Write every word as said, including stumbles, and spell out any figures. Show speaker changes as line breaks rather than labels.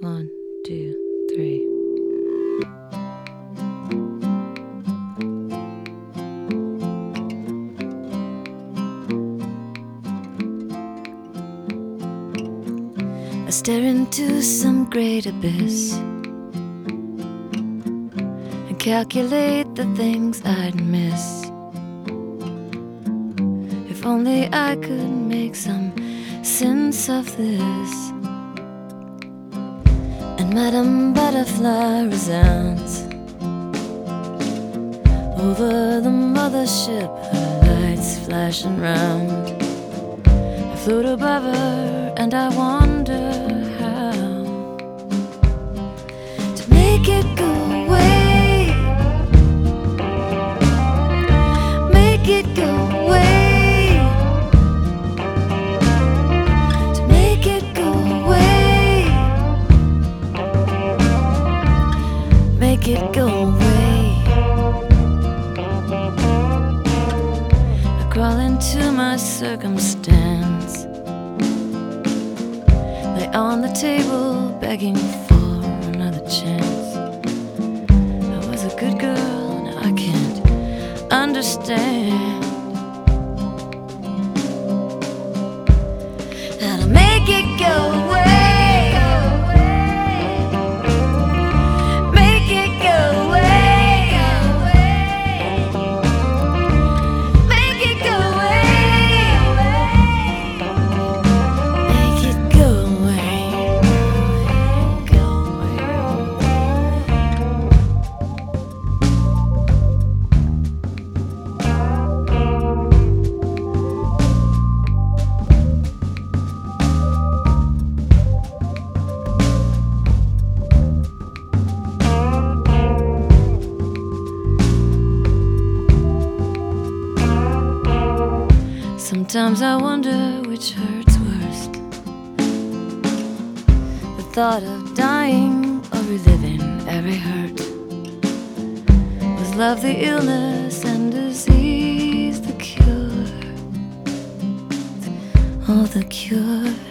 One, two, three. I stare into some great abyss and calculate the things I'd miss. If only I could make some sense of this. And Madame Butterfly resounds over the mothership, her lights flashing round. I float above her and I wonder how to make it go away, make it go away, to make it go away, make it go away. I crawl into my circumstance, lay on the table begging for another chance. I was a good girl, now I can't understand how to make it go away, make it go away, make it go away, make it go away, go away. Sometimes I wonder which hurts worst, the thought of dying or reliving every hurt. Was love the illness and disease the cure? Oh, the cure.